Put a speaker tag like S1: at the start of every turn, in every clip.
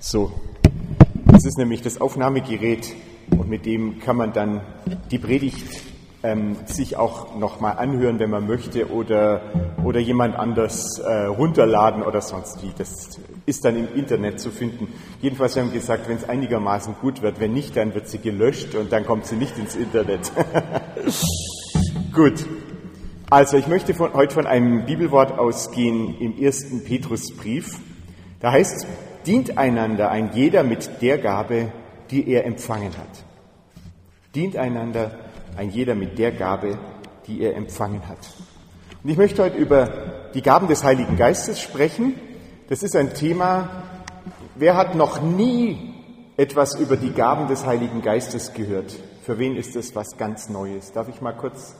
S1: So, das ist nämlich das Aufnahmegerät und mit dem kann man dann die Predigt sich auch nochmal anhören, wenn man möchte, oder jemand anders runterladen oder sonst wie. Das ist dann im Internet zu finden. Jedenfalls haben wir gesagt, wenn es einigermaßen gut wird, wenn nicht, dann wird sie gelöscht und dann kommt sie nicht ins Internet. Gut, also ich möchte heute von einem Bibelwort ausgehen im 1. Petrusbrief. Da heißt es, dient einander ein jeder mit der Gabe, die er empfangen hat. Dient einander ein jeder mit der Gabe, die er empfangen hat. Und ich möchte heute über die Gaben des Heiligen Geistes sprechen. Das ist ein Thema, wer hat noch nie etwas über die Gaben des Heiligen Geistes gehört? Für wen ist das was ganz Neues? Darf ich mal kurz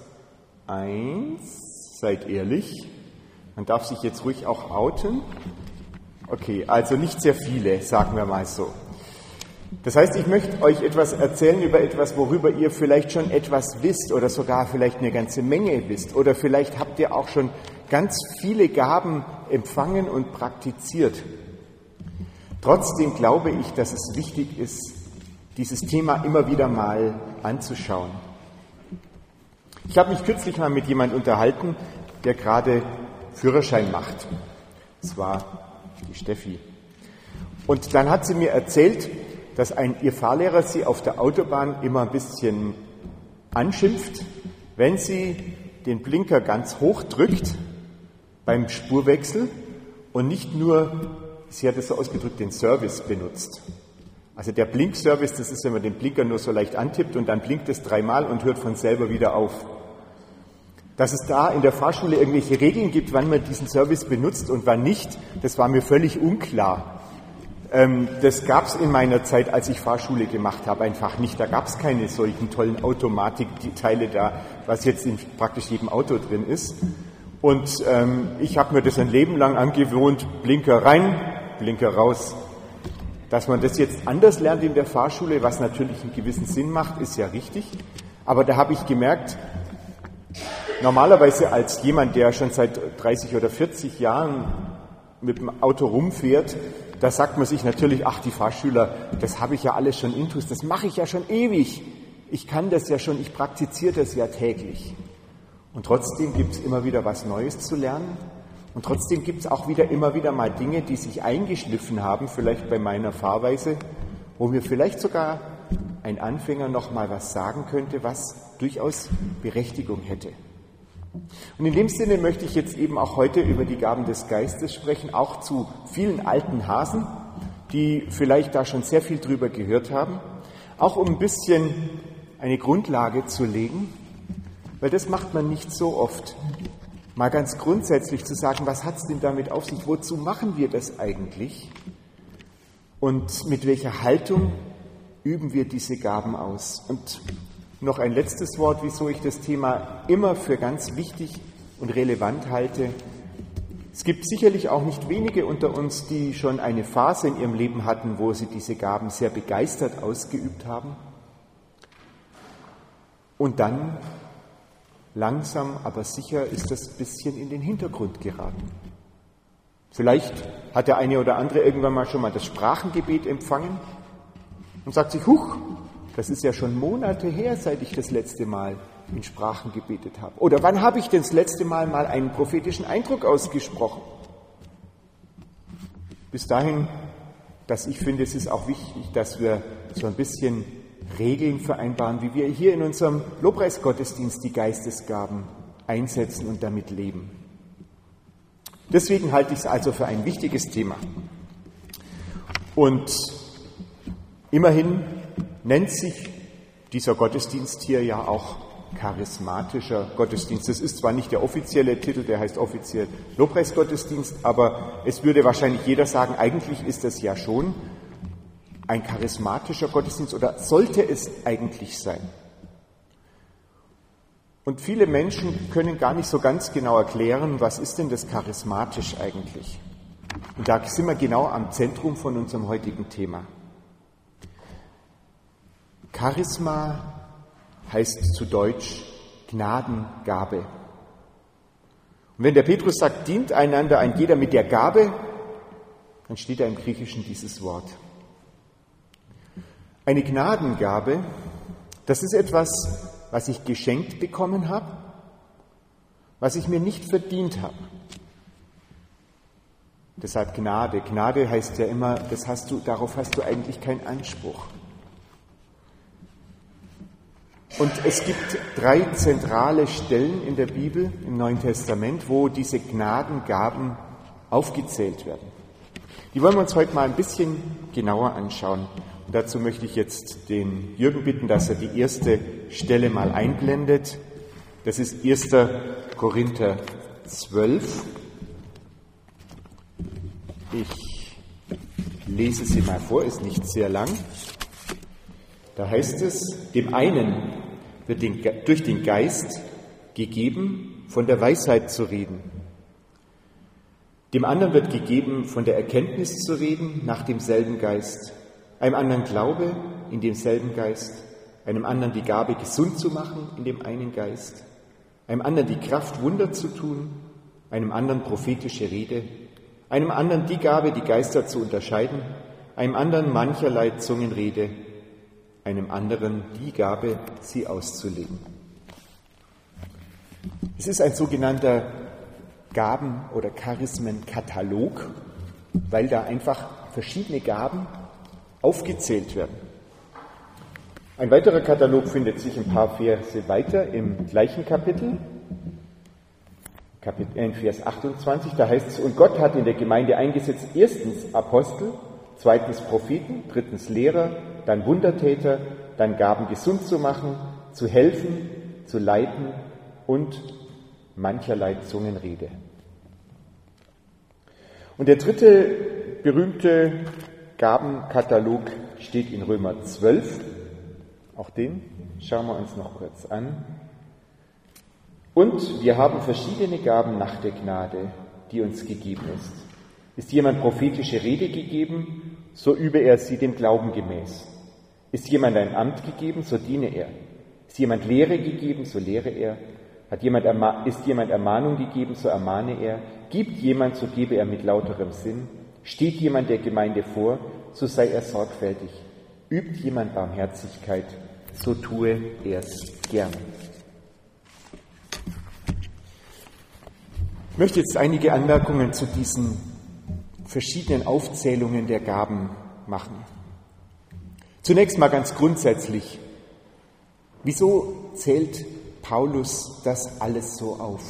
S1: seid ehrlich. Man darf sich jetzt ruhig auch outen. Okay, also nicht sehr viele, sagen wir mal so. Das heißt, ich möchte euch etwas erzählen über etwas, worüber ihr vielleicht schon etwas wisst oder sogar vielleicht eine ganze Menge wisst. Oder vielleicht habt ihr auch schon ganz viele Gaben empfangen und praktiziert. Trotzdem glaube ich, dass es wichtig ist, dieses Thema immer wieder mal anzuschauen. Ich habe mich kürzlich mal mit jemandem unterhalten, der gerade Führerschein macht. Das war die Steffi. Und dann hat sie mir erzählt, dass ihr Fahrlehrer sie auf der Autobahn immer ein bisschen anschimpft, wenn sie den Blinker ganz hoch drückt beim Spurwechsel und nicht nur, sie hat es so ausgedrückt, den Service benutzt. Also der Blinkservice, das ist, wenn man den Blinker nur so leicht antippt und dann blinkt es 3-mal und hört von selber wieder auf. Dass es da in der Fahrschule irgendwelche Regeln gibt, wann man diesen Service benutzt und wann nicht, das war mir völlig unklar. Das gab es in meiner Zeit, als ich Fahrschule gemacht habe, einfach nicht. Da gab es keine solchen tollen Automatikteile da, was jetzt in praktisch jedem Auto drin ist. Und ich habe mir das ein Leben lang angewohnt, Blinker rein, Blinker raus. Dass man das jetzt anders lernt in der Fahrschule, was natürlich einen gewissen Sinn macht, ist ja richtig. Aber da habe ich gemerkt, normalerweise als jemand, der schon seit 30 oder 40 Jahren mit dem Auto rumfährt, da sagt man sich natürlich, ach, die Fahrschüler, das habe ich ja alles schon intus, das mache ich ja schon ewig. Ich kann das ja schon, ich praktiziere das ja täglich. Und trotzdem gibt es immer wieder was Neues zu lernen. Und trotzdem gibt es auch immer wieder mal Dinge, die sich eingeschliffen haben, vielleicht bei meiner Fahrweise, wo mir vielleicht sogar ein Anfänger noch mal was sagen könnte, was durchaus Berechtigung hätte. Und in dem Sinne möchte ich jetzt eben auch heute über die Gaben des Geistes sprechen, auch zu vielen alten Hasen, die vielleicht da schon sehr viel drüber gehört haben, auch um ein bisschen eine Grundlage zu legen, weil das macht man nicht so oft. Mal ganz grundsätzlich zu sagen, was hat es denn damit auf sich, wozu machen wir das eigentlich und mit welcher Haltung üben wir diese Gaben aus? Und noch ein letztes Wort, wieso ich das Thema immer für ganz wichtig und relevant halte. Es gibt sicherlich auch nicht wenige unter uns, die schon eine Phase in ihrem Leben hatten, wo sie diese Gaben sehr begeistert ausgeübt haben. Und dann, langsam, aber sicher, ist das ein bisschen in den Hintergrund geraten. Vielleicht hat der eine oder andere irgendwann mal schon mal das Sprachengebet empfangen und sagt sich, huch, das ist ja schon Monate her, seit ich das letzte Mal in Sprachen gebetet habe. Oder wann habe ich denn das letzte Mal einen prophetischen Eindruck ausgesprochen? Bis dahin, dass ich finde, es ist auch wichtig, dass wir so ein bisschen Regeln vereinbaren, wie wir hier in unserem Lobpreisgottesdienst die Geistesgaben einsetzen und damit leben. Deswegen halte ich es also für ein wichtiges Thema. Und immerhin nennt sich dieser Gottesdienst hier ja auch charismatischer Gottesdienst. Das ist zwar nicht der offizielle Titel, der heißt offiziell Lobpreisgottesdienst, aber es würde wahrscheinlich jeder sagen, eigentlich ist das ja schon ein charismatischer Gottesdienst oder sollte es eigentlich sein. Und viele Menschen können gar nicht so ganz genau erklären, was ist denn das charismatisch eigentlich? Und da sind wir genau am Zentrum von unserem heutigen Thema. Charisma heißt zu Deutsch Gnadengabe. Und wenn der Petrus sagt, dient einander ein jeder mit der Gabe, dann steht da im Griechischen dieses Wort. Eine Gnadengabe, das ist etwas, was ich geschenkt bekommen habe, was ich mir nicht verdient habe. Deshalb Gnade. Gnade heißt ja immer, darauf hast du eigentlich keinen Anspruch. Und es gibt 3 zentrale Stellen in der Bibel, im Neuen Testament, wo diese Gnadengaben aufgezählt werden. Die wollen wir uns heute mal ein bisschen genauer anschauen. Und dazu möchte ich jetzt den Jürgen bitten, dass er die erste Stelle mal einblendet. Das ist 1. Korinther 12. Ich lese sie mal vor, ist nicht sehr lang. Da heißt es, dem einen wird durch den Geist gegeben, von der Weisheit zu reden. Dem anderen wird gegeben, von der Erkenntnis zu reden, nach demselben Geist. Einem anderen Glaube, in demselben Geist. Einem anderen die Gabe, gesund zu machen, in dem einen Geist. Einem anderen die Kraft, Wunder zu tun. Einem anderen prophetische Rede. Einem anderen die Gabe, die Geister zu unterscheiden. Einem anderen mancherlei Zungenrede. Einem anderen die Gabe, sie auszulegen. Es ist ein sogenannter Gaben- oder Charismenkatalog, weil da einfach verschiedene Gaben aufgezählt werden. Ein weiterer Katalog findet sich ein paar Verse weiter im gleichen Kapitel, in Vers 28, da heißt es, und Gott hat in der Gemeinde eingesetzt, erstens Apostel, zweitens Propheten, drittens Lehrer, dann Wundertäter, dann Gaben gesund zu machen, zu helfen, zu leiten und mancherlei Zungenrede. Und der dritte berühmte Gabenkatalog steht in Römer 12. Auch den schauen wir uns noch kurz an. Und wir haben verschiedene Gaben nach der Gnade, die uns gegeben ist. Ist jemand prophetische Rede gegeben, so übe er sie dem Glauben gemäß. Ist jemand ein Amt gegeben, so diene er. Ist jemand Lehre gegeben, so lehre er. Ist jemand Ermahnung gegeben, so ermahne er. Gibt jemand, so gebe er mit lauterem Sinn. Steht jemand der Gemeinde vor, so sei er sorgfältig. Übt jemand Barmherzigkeit, so tue er's gern. Ich möchte jetzt einige Anmerkungen zu diesen verschiedenen Aufzählungen der Gaben machen. Zunächst mal ganz grundsätzlich, wieso zählt Paulus das alles so auf?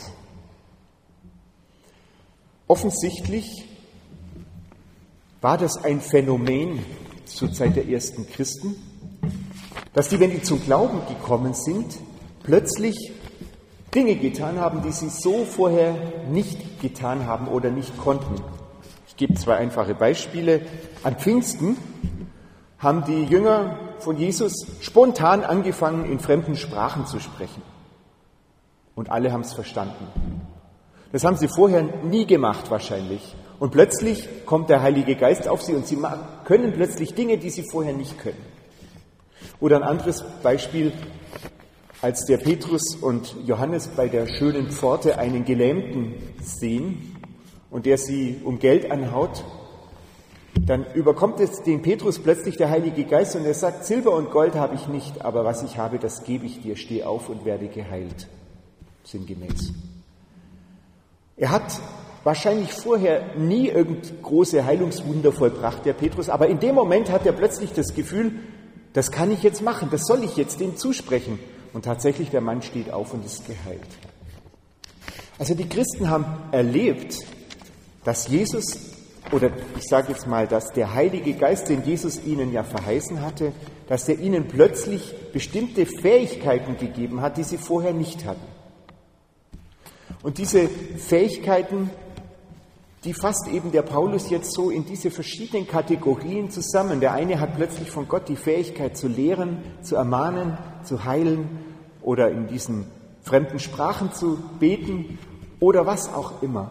S1: Offensichtlich war das ein Phänomen zur Zeit der ersten Christen, dass die, wenn die zum Glauben gekommen sind, plötzlich Dinge getan haben, die sie so vorher nicht getan haben oder nicht konnten. Ich gebe 2 einfache Beispiele. An Pfingsten haben die Jünger von Jesus spontan angefangen, in fremden Sprachen zu sprechen. Und alle haben es verstanden. Das haben sie vorher nie gemacht wahrscheinlich. Und plötzlich kommt der Heilige Geist auf sie und sie können plötzlich Dinge, die sie vorher nicht können. Oder ein anderes Beispiel, als der Petrus und Johannes bei der schönen Pforte einen Gelähmten sehen und der sie um Geld anhaut, dann überkommt es den Petrus plötzlich der Heilige Geist und er sagt, Silber und Gold habe ich nicht, aber was ich habe, das gebe ich dir, steh auf und werde geheilt. Sinngemäß. Er hat wahrscheinlich vorher nie irgend große Heilungswunder vollbracht, der Petrus, aber in dem Moment hat er plötzlich das Gefühl, das kann ich jetzt machen, das soll ich jetzt dem zusprechen. Und tatsächlich, der Mann steht auf und ist geheilt. Also die Christen haben erlebt, dass Jesus, oder ich sage jetzt mal, dass der Heilige Geist, den Jesus ihnen ja verheißen hatte, dass er ihnen plötzlich bestimmte Fähigkeiten gegeben hat, die sie vorher nicht hatten. Und diese Fähigkeiten, die fasst eben der Paulus jetzt so in diese verschiedenen Kategorien zusammen. Der eine hat plötzlich von Gott die Fähigkeit zu lehren, zu ermahnen, zu heilen oder in diesen fremden Sprachen zu beten oder was auch immer.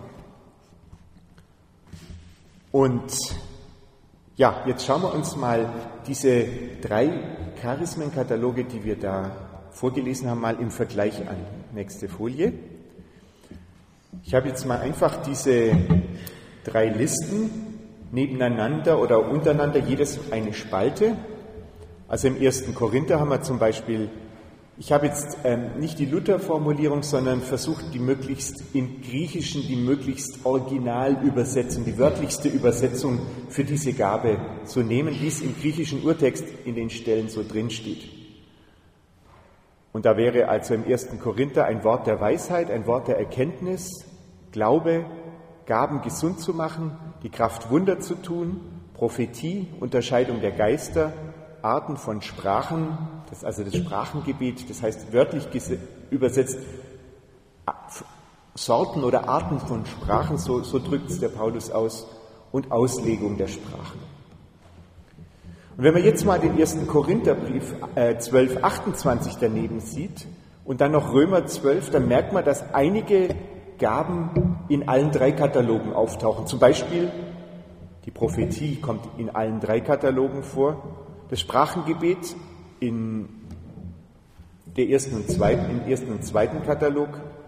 S1: Und ja, jetzt schauen wir uns mal diese 3 Charismenkataloge, die wir da vorgelesen haben, mal im Vergleich an. Nächste Folie. Ich habe jetzt mal einfach diese 3 Listen nebeneinander oder untereinander, jedes eine Spalte, Also im 1. Korinther haben wir zum Beispiel, ich habe jetzt nicht die Luther-Formulierung, sondern versucht, die möglichst im Griechischen, die möglichst Originalübersetzung, die wörtlichste Übersetzung für diese Gabe zu nehmen, wie es im griechischen Urtext in den Stellen so drin steht. Und da wäre also im 1. Korinther ein Wort der Weisheit, ein Wort der Erkenntnis, Glaube, Gaben gesund zu machen, die Kraft Wunder zu tun, Prophetie, Unterscheidung der Geister, Arten von Sprachen, das ist also das Sprachengebiet, das heißt wörtlich übersetzt Sorten oder Arten von Sprachen, so drückt es der Paulus aus, und Auslegung der Sprachen. Und wenn man jetzt mal den 1. Korintherbrief 12, 28 daneben sieht und dann noch Römer 12, dann merkt man, dass einige Gaben in allen 3 Katalogen auftauchen. Zum Beispiel die Prophetie kommt in allen 3 Katalogen vor, das Sprachengebet im ersten und zweiten Katalog,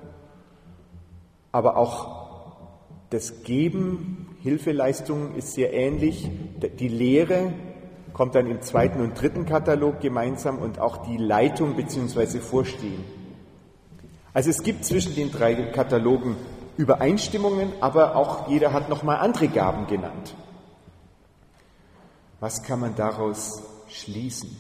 S1: aber auch das Geben, Hilfeleistungen ist sehr ähnlich, die Lehre kommt dann im 2. und 3. Katalog gemeinsam und auch die Leitung bzw. Vorstehen. Also es gibt zwischen den 3 Katalogen Übereinstimmungen, aber auch jeder hat nochmal andere Gaben genannt. Was kann man daraus schließen?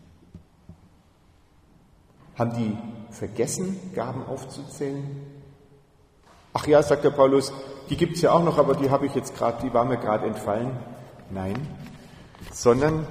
S1: Haben die vergessen, Gaben aufzuzählen? Ach ja, sagt der Paulus, die gibt es ja auch noch, aber die war mir gerade entfallen. Nein, sondern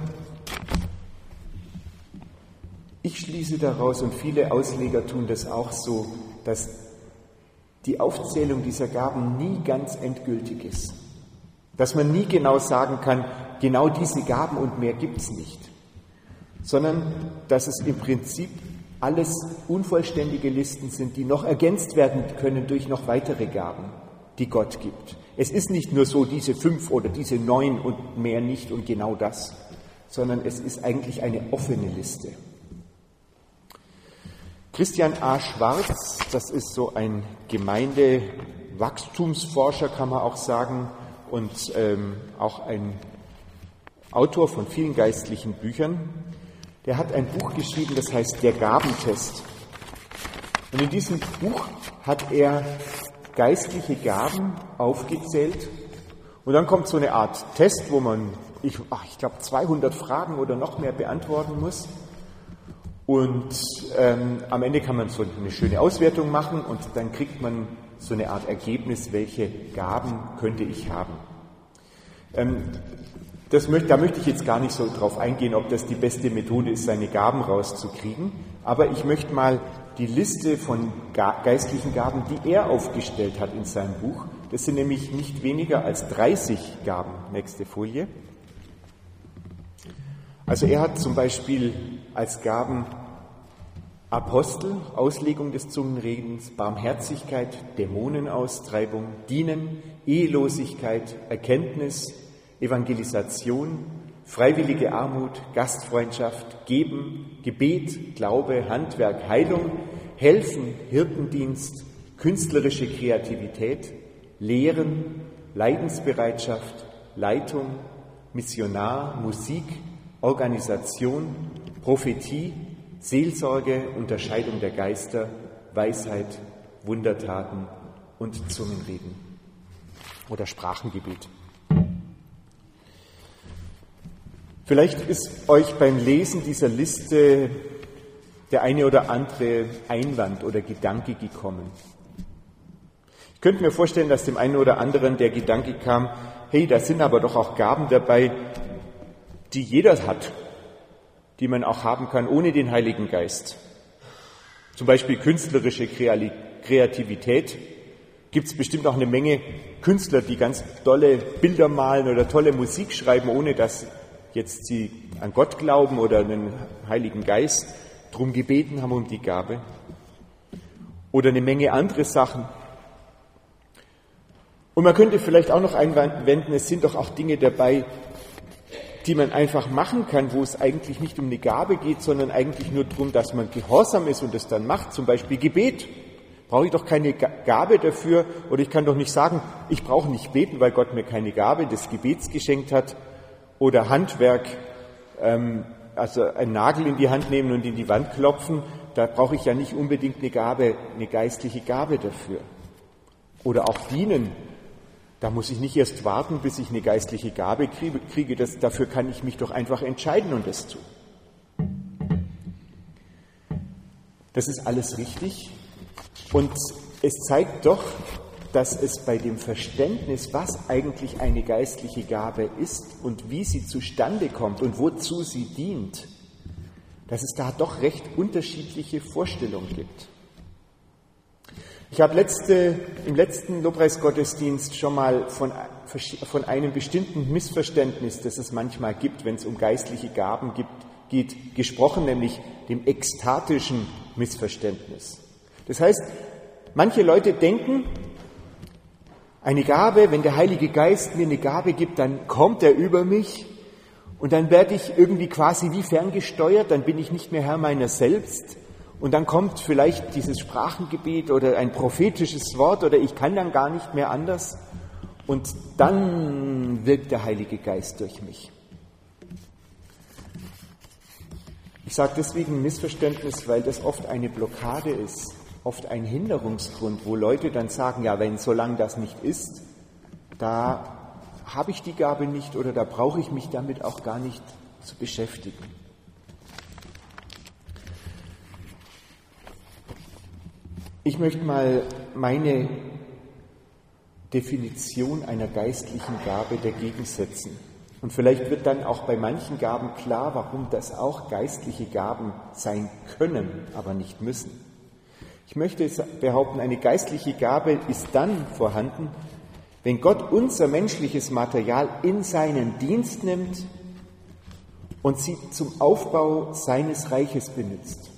S1: ich schließe daraus, und viele Ausleger tun das auch so, dass die Aufzählung dieser Gaben nie ganz endgültig ist. Dass man nie genau sagen kann, genau diese Gaben und mehr gibt es nicht. Sondern dass es im Prinzip alles unvollständige Listen sind, die noch ergänzt werden können durch noch weitere Gaben, die Gott gibt. Es ist nicht nur so diese 5 oder diese 9 und mehr nicht und genau das, sondern es ist eigentlich eine offene Liste. Christian A. Schwarz, das ist so ein Gemeindewachstumsforscher, kann man auch sagen, und auch ein Autor von vielen geistlichen Büchern, der hat ein Buch geschrieben, das heißt Der Gabentest. Und in diesem Buch hat er geistliche Gaben aufgezählt und dann kommt so eine Art Test, wo man, ich glaube 200 Fragen oder noch mehr beantworten muss. Und am Ende kann man so eine schöne Auswertung machen und dann kriegt man so eine Art Ergebnis, welche Gaben könnte ich haben. Da möchte ich jetzt gar nicht so drauf eingehen, ob das die beste Methode ist, seine Gaben rauszukriegen, aber ich möchte mal die Liste von geistlichen Gaben, die er aufgestellt hat in seinem Buch, das sind nämlich nicht weniger als 30 Gaben. Nächste Folie. Also er hat zum Beispiel als Gaben Apostel, Auslegung des Zungenredens, Barmherzigkeit, Dämonenaustreibung, Dienen, Ehelosigkeit, Erkenntnis, Evangelisation, freiwillige Armut, Gastfreundschaft, Geben, Gebet, Glaube, Handwerk, Heilung, Helfen, Hirtendienst, künstlerische Kreativität, Lehren, Leidensbereitschaft, Leitung, Missionar, Musik, Organisation, Prophetie, Seelsorge, Unterscheidung der Geister, Weisheit, Wundertaten und Zungenreden oder Sprachengebet. Vielleicht ist euch beim Lesen dieser Liste der eine oder andere Einwand oder Gedanke gekommen. Ich könnte mir vorstellen, dass dem einen oder anderen der Gedanke kam, hey, da sind aber doch auch Gaben dabei, die jeder hat, die man auch haben kann ohne den Heiligen Geist. Zum Beispiel künstlerische Kreativität. Gibt es bestimmt auch eine Menge Künstler, die ganz tolle Bilder malen oder tolle Musik schreiben, ohne dass jetzt sie an Gott glauben oder an den Heiligen Geist drum gebeten haben um die Gabe. Oder eine Menge andere Sachen. Und man könnte vielleicht auch noch einwenden, es sind doch auch Dinge dabei, die man einfach machen kann, wo es eigentlich nicht um eine Gabe geht, sondern eigentlich nur darum, dass man gehorsam ist und es dann macht. Zum Beispiel Gebet. Brauche ich doch keine Gabe dafür, oder ich kann doch nicht sagen, ich brauche nicht beten, weil Gott mir keine Gabe des Gebets geschenkt hat. Oder Handwerk. also einen Nagel in die Hand nehmen und in die Wand klopfen, da brauche ich ja nicht unbedingt eine geistliche Gabe dafür. Oder auch dienen, da muss ich nicht erst warten, bis ich eine geistliche Gabe kriege. Dafür kann ich mich doch einfach entscheiden und das tun. Das ist alles richtig und es zeigt doch, dass es bei dem Verständnis, was eigentlich eine geistliche Gabe ist und wie sie zustande kommt und wozu sie dient, dass es da doch recht unterschiedliche Vorstellungen gibt. Ich habe im letzten Lobpreisgottesdienst schon mal von einem bestimmten Missverständnis, das es manchmal gibt, wenn es um geistliche Gaben geht, gesprochen, nämlich dem ekstatischen Missverständnis. Das heißt, manche Leute denken, eine Gabe, wenn der Heilige Geist mir eine Gabe gibt, dann kommt er über mich und dann werde ich irgendwie quasi wie ferngesteuert, dann bin ich nicht mehr Herr meiner selbst und dann kommt vielleicht dieses Sprachengebet oder ein prophetisches Wort oder ich kann dann gar nicht mehr anders und dann wirkt der Heilige Geist durch mich. Ich sage deswegen Missverständnis, weil das oft eine Blockade ist, oft ein Hinderungsgrund, wo Leute dann sagen, ja, solange das nicht ist, da habe ich die Gabe nicht oder da brauche ich mich damit auch gar nicht zu beschäftigen. Ich möchte mal meine Definition einer geistlichen Gabe dagegen setzen. Und vielleicht wird dann auch bei manchen Gaben klar, warum das auch geistliche Gaben sein können, aber nicht müssen. Ich möchte behaupten, eine geistliche Gabe ist dann vorhanden, wenn Gott unser menschliches Material in seinen Dienst nimmt und sie zum Aufbau seines Reiches benutzt.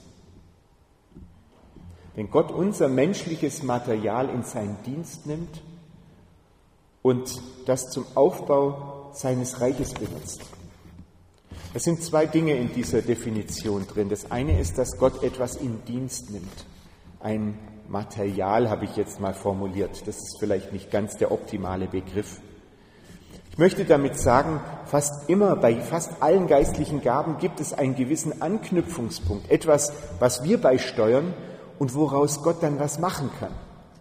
S1: Wenn Gott unser menschliches Material in seinen Dienst nimmt und das zum Aufbau seines Reiches benutzt. Es sind zwei Dinge in dieser Definition drin. Das eine ist, dass Gott etwas in Dienst nimmt. Ein Material habe ich jetzt mal formuliert. Das ist vielleicht nicht ganz der optimale Begriff. Ich möchte damit sagen, fast immer, bei fast allen geistlichen Gaben gibt es einen gewissen Anknüpfungspunkt. Etwas, was wir beisteuern und woraus Gott dann was machen kann.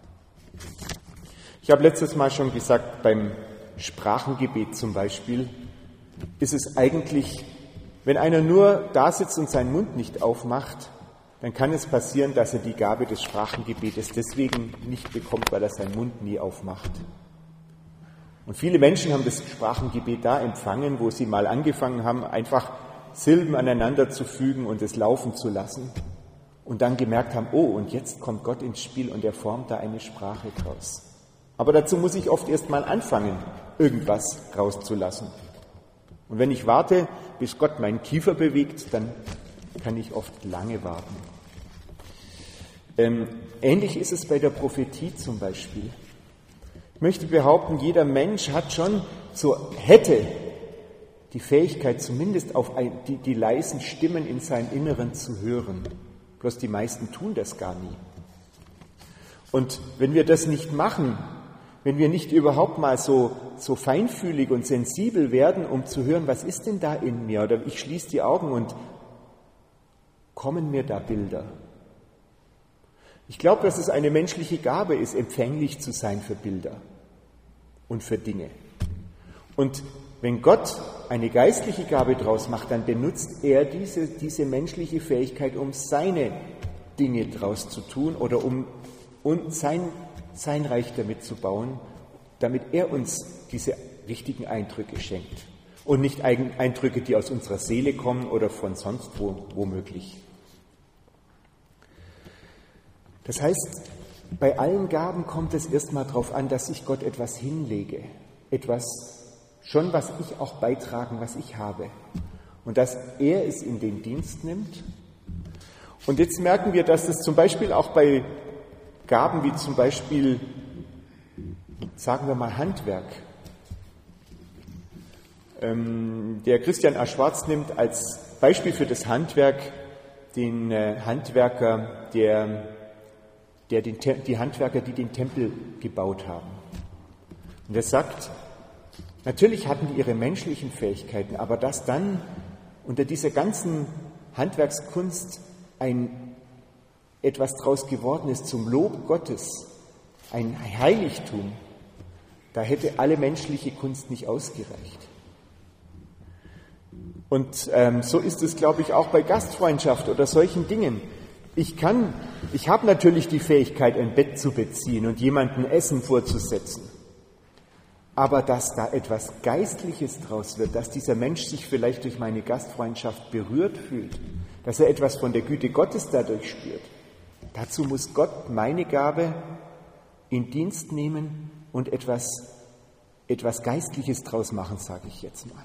S1: Ich habe letztes Mal schon gesagt, beim Sprachengebet zum Beispiel ist es eigentlich, wenn einer nur da sitzt und seinen Mund nicht aufmacht, dann kann es passieren, dass er die Gabe des Sprachengebetes deswegen nicht bekommt, weil er seinen Mund nie aufmacht. Und viele Menschen haben das Sprachengebet da empfangen, wo sie mal angefangen haben, einfach Silben aneinander zu fügen und es laufen zu lassen und dann gemerkt haben, oh, und jetzt kommt Gott ins Spiel und er formt da eine Sprache draus. Aber dazu muss ich oft erst mal anfangen, irgendwas rauszulassen. Und wenn ich warte, bis Gott meinen Kiefer bewegt, dann kann ich oft lange warten. Ähnlich ist es bei der Prophetie zum Beispiel. Ich möchte behaupten, jeder Mensch hat schon hätte die Fähigkeit, zumindest auf die leisen Stimmen in seinem Inneren zu hören. Bloß die meisten tun das gar nie. Und wenn wir das nicht machen, wenn wir nicht überhaupt mal so feinfühlig und sensibel werden, um zu hören, was ist denn da in mir? Oder ich schließe die Augen und kommen mir da Bilder? Ich glaube, dass es eine menschliche Gabe ist, empfänglich zu sein für Bilder und für Dinge. Und wenn Gott eine geistliche Gabe draus macht, dann benutzt er diese menschliche Fähigkeit, um seine Dinge draus zu tun oder um sein Reich damit zu bauen, damit er uns diese richtigen Eindrücke schenkt. Und nicht Eindrücke, die aus unserer Seele kommen oder von sonst wo möglich. Das heißt, bei allen Gaben kommt es erstmal darauf an, dass ich Gott etwas hinlege. Was ich auch beitragen, was ich habe. Und dass er es in den Dienst nimmt. Und jetzt merken wir, dass das zum Beispiel auch bei Gaben wie zum Beispiel, sagen wir mal, Handwerk. Der Christian A. Schwarz nimmt als Beispiel für das Handwerk den Handwerker, die Handwerker, die den Tempel gebaut haben. Und er sagt, natürlich hatten die ihre menschlichen Fähigkeiten, aber das dann, unter dieser ganzen Handwerkskunst etwas draus geworden ist zum Lob Gottes, ein Heiligtum, da hätte alle menschliche Kunst nicht ausgereicht. Und so ist es, glaube ich, auch bei Gastfreundschaft oder solchen Dingen. Ich habe natürlich die Fähigkeit, ein Bett zu beziehen und jemandem Essen vorzusetzen. Aber dass da etwas Geistliches draus wird, dass dieser Mensch sich vielleicht durch meine Gastfreundschaft berührt fühlt, dass er etwas von der Güte Gottes dadurch spürt, dazu muss Gott meine Gabe in Dienst nehmen und etwas Geistliches draus machen, sage ich jetzt mal.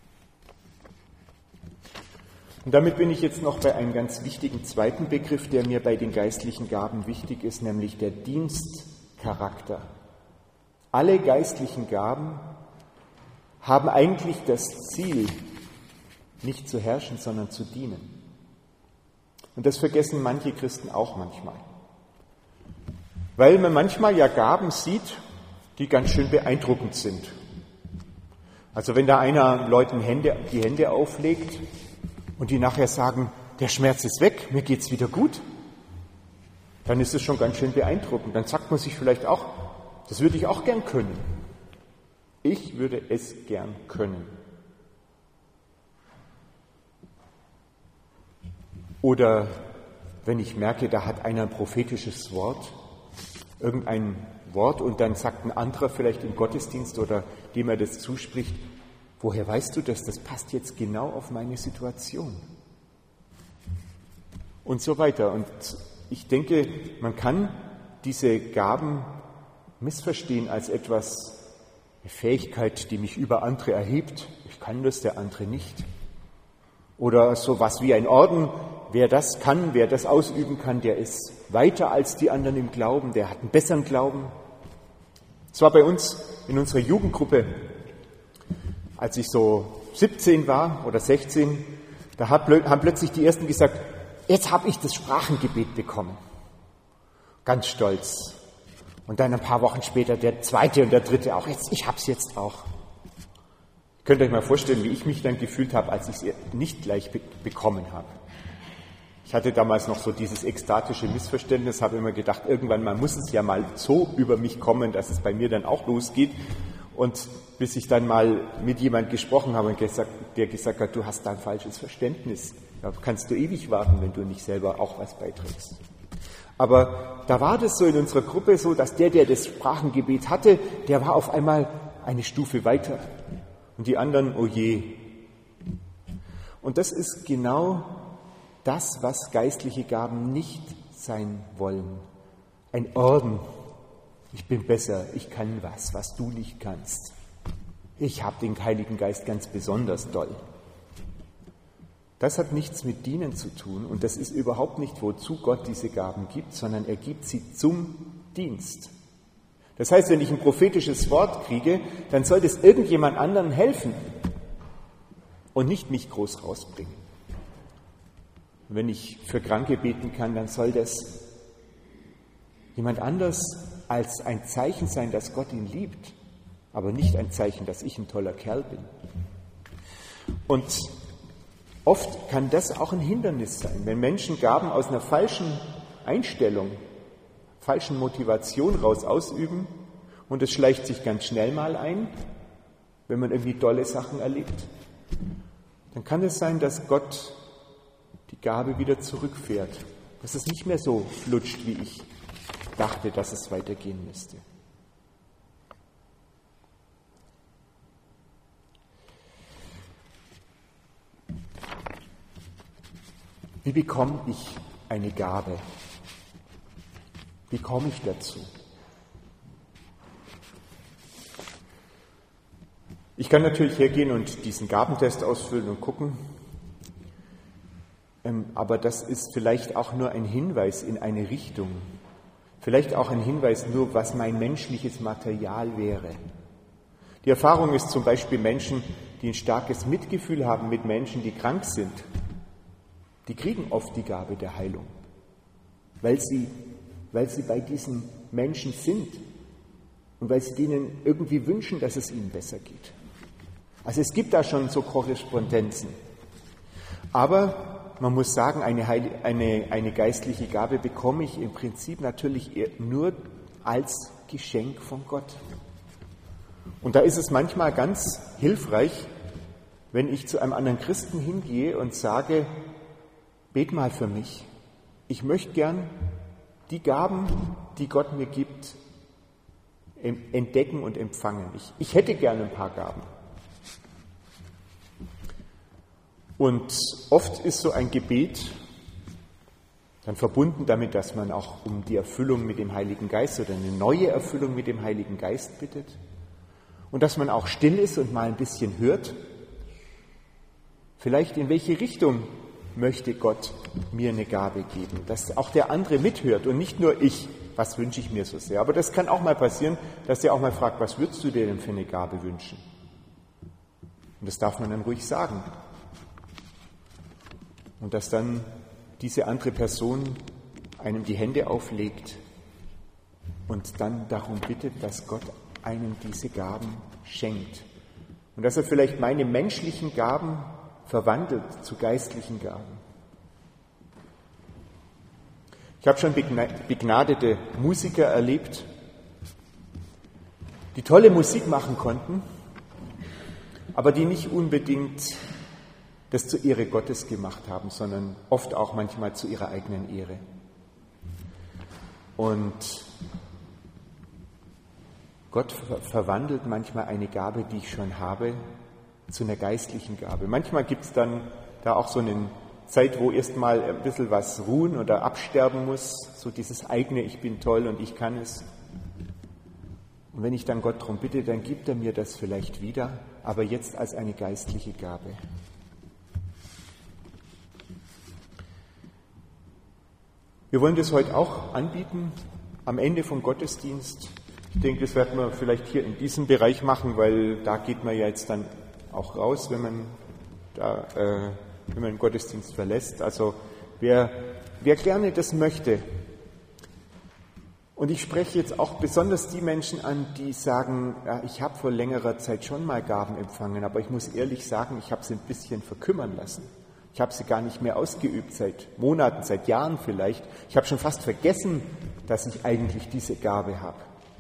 S1: Und damit bin ich jetzt noch bei einem ganz wichtigen zweiten Begriff, der mir bei den geistlichen Gaben wichtig ist, nämlich der Dienstcharakter. Alle geistlichen Gaben haben eigentlich das Ziel, nicht zu herrschen, sondern zu dienen. Und das vergessen manche Christen auch manchmal. Weil man manchmal ja Gaben sieht, die ganz schön beeindruckend sind. Also wenn da einer Leuten die Hände auflegt und die nachher sagen, der Schmerz ist weg, mir geht's wieder gut, dann ist es schon ganz schön beeindruckend. Dann sagt man sich vielleicht auch, das würde ich auch gern können. Ich würde es gern können. Oder wenn ich merke, da hat einer ein prophetisches Wort, irgendein Wort, und dann sagt ein anderer vielleicht im Gottesdienst oder dem er das zuspricht, woher weißt du das? Das passt jetzt genau auf meine Situation. Und so weiter. Und ich denke, man kann diese Gaben missverstehen als eine Fähigkeit, die mich über andere erhebt. Ich kann das, der andere nicht. Oder sowas wie ein Orden. Wer das kann, wer das ausüben kann, der ist weiter als die anderen im Glauben, der hat einen besseren Glauben. Es war bei uns in unserer Jugendgruppe, als ich so 17 war oder 16, da haben plötzlich die Ersten gesagt, jetzt habe ich das Sprachengebet bekommen. Ganz stolz. Und dann ein paar Wochen später der Zweite und der Dritte auch. Ich habe es jetzt auch. Könnt ihr euch mal vorstellen, wie ich mich dann gefühlt habe, als ich es nicht gleich bekommen habe. Ich hatte damals noch so dieses ekstatische Missverständnis, habe immer gedacht, irgendwann mal muss es ja mal so über mich kommen, dass es bei mir dann auch losgeht. Und bis ich dann mal mit jemand gesprochen habe, der gesagt hat, du hast da ein falsches Verständnis. Da kannst du ewig warten, wenn du nicht selber auch was beiträgst. Aber da war das so in unserer Gruppe so, dass der das Sprachengebet hatte, der war auf einmal eine Stufe weiter. Und die anderen, oh je. Und das ist genau das, was geistliche Gaben nicht sein wollen. Ein Orden. Ich bin besser, ich kann was du nicht kannst. Ich habe den Heiligen Geist ganz besonders doll. Das hat nichts mit Dienen zu tun und das ist überhaupt nicht, wozu Gott diese Gaben gibt, sondern er gibt sie zum Dienst. Das heißt, wenn ich ein prophetisches Wort kriege, dann soll das irgendjemand anderen helfen und nicht mich groß rausbringen. Und wenn ich für Kranke beten kann, dann soll das jemand anders als ein Zeichen sein, dass Gott ihn liebt, aber nicht ein Zeichen, dass ich ein toller Kerl bin. Und oft kann das auch ein Hindernis sein, wenn Menschen Gaben aus einer falschen Einstellung, falschen Motivation raus ausüben und es schleicht sich ganz schnell mal ein, wenn man irgendwie tolle Sachen erlebt, dann kann es sein, dass Gott die Gabe wieder zurückfährt, dass es nicht mehr so flutscht, wie ich dachte, dass es weitergehen müsste. Wie bekomme ich eine Gabe? Wie komme ich dazu? Ich kann natürlich hergehen und diesen Gabentest ausfüllen und gucken, aber das ist vielleicht auch nur ein Hinweis in eine Richtung. Vielleicht auch ein Hinweis nur, was mein menschliches Material wäre. Die Erfahrung ist zum Beispiel Menschen, die ein starkes Mitgefühl haben mit Menschen, die krank sind. Die kriegen oft die Gabe der Heilung, weil sie bei diesen Menschen sind und weil sie denen irgendwie wünschen, dass es ihnen besser geht. Also es gibt da schon so Korrespondenzen. Aber man muss sagen, eine geistliche Gabe bekomme ich im Prinzip natürlich nur als Geschenk von Gott. Und da ist es manchmal ganz hilfreich, wenn ich zu einem anderen Christen hingehe und sage, bet mal für mich. Ich möchte gern die Gaben, die Gott mir gibt, entdecken und empfangen. Ich hätte gerne ein paar Gaben. Und oft ist so ein Gebet dann verbunden damit, dass man auch um die Erfüllung mit dem Heiligen Geist oder eine neue Erfüllung mit dem Heiligen Geist bittet. Und dass man auch still ist und mal ein bisschen hört. Vielleicht in welche Richtung möchte Gott mir eine Gabe geben, dass auch der andere mithört und nicht nur ich, was wünsche ich mir so sehr. Aber das kann auch mal passieren, dass er auch mal fragt, was würdest du dir denn für eine Gabe wünschen? Und das darf man dann ruhig sagen. Und dass dann diese andere Person einem die Hände auflegt und dann darum bittet, dass Gott einem diese Gaben schenkt. Und dass er vielleicht meine menschlichen Gaben verwandelt zu geistlichen Gaben. Ich habe schon begnadete Musiker erlebt, die tolle Musik machen konnten, aber die nicht unbedingt das zur Ehre Gottes gemacht haben, sondern oft auch manchmal zu ihrer eigenen Ehre. Und Gott verwandelt manchmal eine Gabe, die ich schon habe, zu einer geistlichen Gabe. Manchmal gibt es dann da auch so eine Zeit, wo erst mal ein bisschen was ruhen oder absterben muss, so dieses eigene, ich bin toll und ich kann es. Und wenn ich dann Gott darum bitte, dann gibt er mir das vielleicht wieder, aber jetzt als eine geistliche Gabe. Wir wollen das heute auch anbieten, am Ende vom Gottesdienst. Ich denke, das werden wir vielleicht hier in diesem Bereich machen, weil da geht man ja jetzt dann auch raus, wenn man den Gottesdienst verlässt. Also wer gerne das möchte. Und ich spreche jetzt auch besonders die Menschen an, die sagen, ja, ich habe vor längerer Zeit schon mal Gaben empfangen, aber ich muss ehrlich sagen, ich habe sie ein bisschen verkümmern lassen. Ich habe sie gar nicht mehr ausgeübt, seit Monaten, seit Jahren vielleicht. Ich habe schon fast vergessen, dass ich eigentlich diese Gabe habe.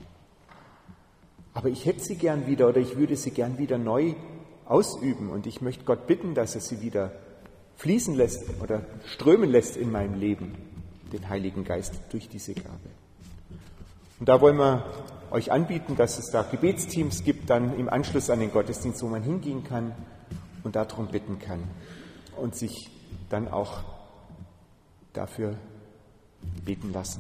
S1: Aber ich hätte sie gern wieder oder ich würde sie gern wieder neu ausüben. Und ich möchte Gott bitten, dass er sie wieder fließen lässt oder strömen lässt in meinem Leben, den Heiligen Geist durch diese Gabe. Und da wollen wir euch anbieten, dass es da Gebetsteams gibt, dann im Anschluss an den Gottesdienst, wo man hingehen kann und darum bitten kann und sich dann auch dafür beten lassen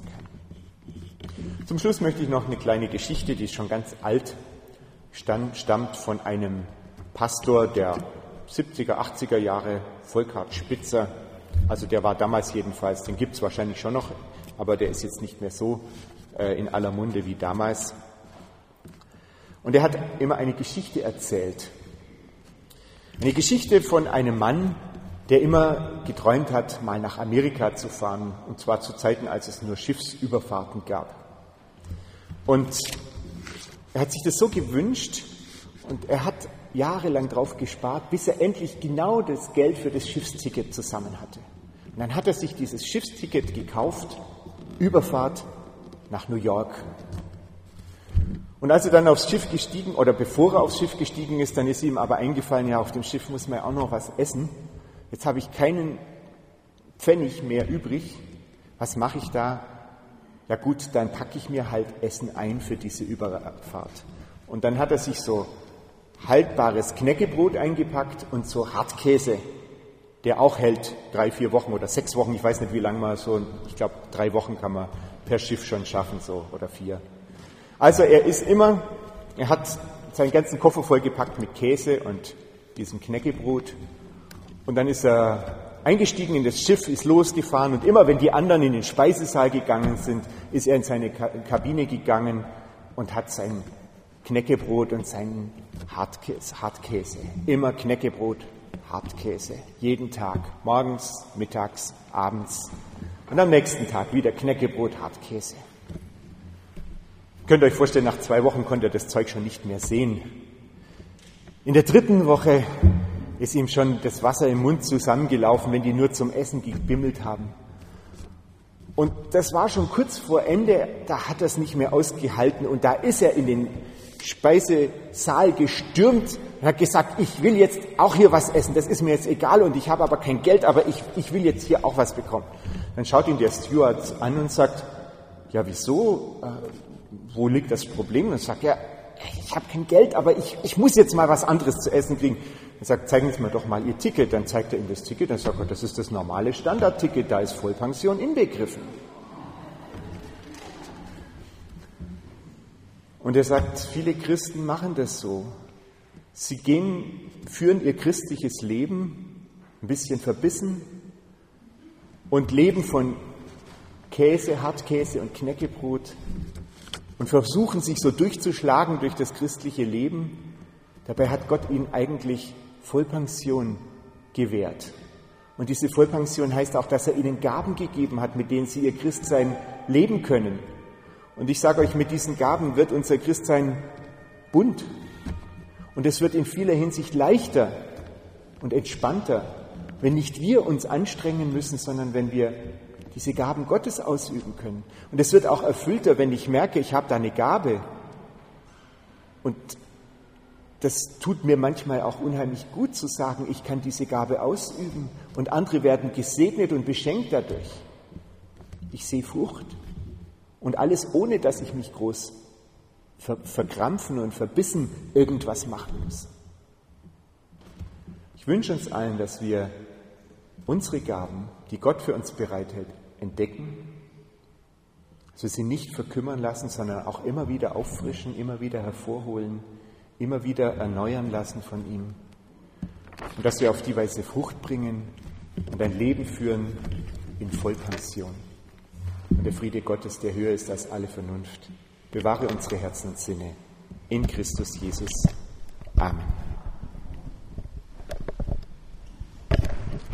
S1: kann. Zum Schluss möchte ich noch eine kleine Geschichte, die ist schon ganz alt, stammt von einem Pastor der 70er, 80er Jahre, Volkhard Spitzer. Also der war damals jedenfalls, den gibt es wahrscheinlich schon noch, aber der ist jetzt nicht mehr so in aller Munde wie damals. Und er hat immer eine Geschichte erzählt. Eine Geschichte von einem Mann, der immer geträumt hat, mal nach Amerika zu fahren, und zwar zu Zeiten, als es nur Schiffsüberfahrten gab. Und er hat sich das so gewünscht und er hat jahrelang drauf gespart, bis er endlich genau das Geld für das Schiffsticket zusammen hatte. Und dann hat er sich dieses Schiffsticket gekauft, Überfahrt nach New York. Und als er dann aufs Schiff gestiegen, oder bevor er aufs Schiff gestiegen ist, dann ist ihm aber eingefallen, ja, auf dem Schiff muss man ja auch noch was essen. Jetzt habe ich keinen Pfennig mehr übrig. Was mache ich da? Ja gut, dann packe ich mir halt Essen ein für diese Überfahrt. Und dann hat er sich so haltbares Knäckebrot eingepackt und so Hartkäse, der auch hält 3-4 Wochen oder 6 Wochen. Ich weiß nicht, wie lange man so, ich glaube 3 Wochen kann man per Schiff schon schaffen, so, oder 4. Also er hat seinen ganzen Koffer vollgepackt mit Käse und diesem Knäckebrot. Und dann ist er eingestiegen in das Schiff, ist losgefahren und immer wenn die anderen in den Speisesaal gegangen sind, ist er in seine Kabine gegangen und hat sein Knäckebrot und seinen Hartkäse. Immer Knäckebrot, Hartkäse. Jeden Tag. Morgens, mittags, abends. Und am nächsten Tag wieder Knäckebrot, Hartkäse. Könnt ihr euch vorstellen, nach 2 Wochen konnte er das Zeug schon nicht mehr sehen. In der 3. Woche ist ihm schon das Wasser im Mund zusammengelaufen, wenn die nur zum Essen gebimmelt haben. Und das war schon kurz vor Ende, da hat er es nicht mehr ausgehalten und da ist er in den Speisesaal gestürmt und hat gesagt, ich will jetzt auch hier was essen, das ist mir jetzt egal und ich habe aber kein Geld, aber ich will jetzt hier auch was bekommen. Dann schaut ihn der Steward an und sagt, ja wieso, wo liegt das Problem? Und dann sagt er, ich habe kein Geld, aber ich muss jetzt mal was anderes zu essen kriegen. Er sagt, zeigen Sie mir doch mal Ihr Ticket. Dann zeigt er ihm das Ticket. Dann sagt er, das ist das normale Standardticket, da ist Vollpension inbegriffen. Und er sagt, viele Christen machen das so. Sie führen ihr christliches Leben ein bisschen verbissen und leben von Käse, Hartkäse und Knäckebrot und versuchen sich so durchzuschlagen durch das christliche Leben. Dabei hat Gott ihnen eigentlich Vollpension gewährt. Und diese Vollpension heißt auch, dass er ihnen Gaben gegeben hat, mit denen sie ihr Christsein leben können. Und ich sage euch, mit diesen Gaben wird unser Christsein bunt. Und es wird in vieler Hinsicht leichter und entspannter, wenn nicht wir uns anstrengen müssen, sondern wenn wir diese Gaben Gottes ausüben können. Und es wird auch erfüllter, wenn ich merke, ich habe da eine Gabe. Und das tut mir manchmal auch unheimlich gut zu sagen, ich kann diese Gabe ausüben und andere werden gesegnet und beschenkt dadurch. Ich sehe Frucht und alles ohne, dass ich mich groß verkrampfen und verbissen irgendwas machen muss. Ich wünsche uns allen, dass wir unsere Gaben, die Gott für uns bereithält, entdecken, dass wir sie nicht verkümmern lassen, sondern auch immer wieder auffrischen, immer wieder hervorholen, immer wieder erneuern lassen von ihm. Und dass wir auf die Weise Frucht bringen und ein Leben führen in Vollpension. Und der Friede Gottes, der höher ist als alle Vernunft, bewahre unsere Herzen und Sinne in Christus Jesus. Amen.